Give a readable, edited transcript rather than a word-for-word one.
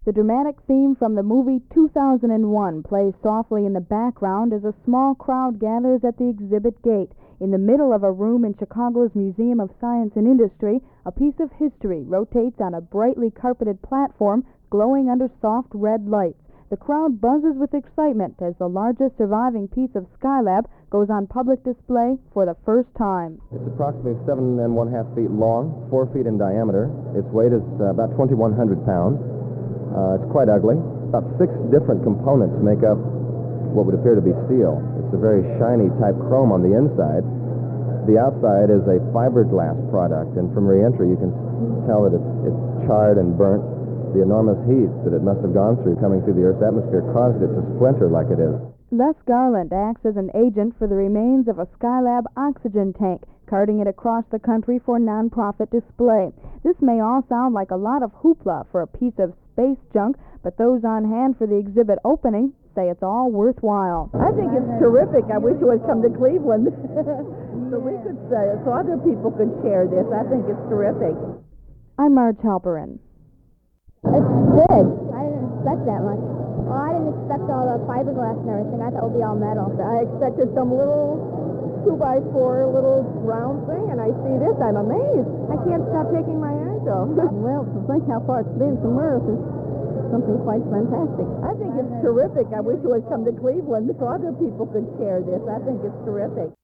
The dramatic theme from the movie 2001 plays softly in the background as a small crowd gathers at the exhibit gate. In the middle of a room in Chicago's Museum of Science and Industry, a piece of history rotates on a brightly carpeted platform glowing under soft red lights. The crowd buzzes with excitement as the largest surviving piece of Skylab goes on public display for the first time. It's approximately 7.5 feet long, 4 feet in diameter. Its weight is about 2,100 pounds. It's quite ugly. About 6 different components make up what would appear to be steel. It's a very shiny type chrome on the inside. The outside is a fiberglass product, and from re-entry you can tell that it's charred and burnt. The enormous heat that it must have gone through coming through the Earth's atmosphere caused it to splinter like it is. Les Garland acts as an agent for the remains of a Skylab oxygen tank, carting it across the country for nonprofit display. This may all sound like a lot of hoopla for a piece of space junk, but those on hand for the exhibit opening say it's all worthwhile. I think it's terrific. I wish it would come to Cleveland so we could say it, so other people could share this. I think it's terrific. I'm Marge Halperin. It's big. I didn't expect that much. Well, I didn't expect all the fiberglass and everything. I thought it would be all metal. I expected some little 2x4 little round thing, and I see this. I'm amazed. I can't stop taking my eyes off. Well, to think how far it's been from Earth is something quite fantastic. I think it's terrific. I wish it would come to Cleveland so other people could share this. I think it's terrific.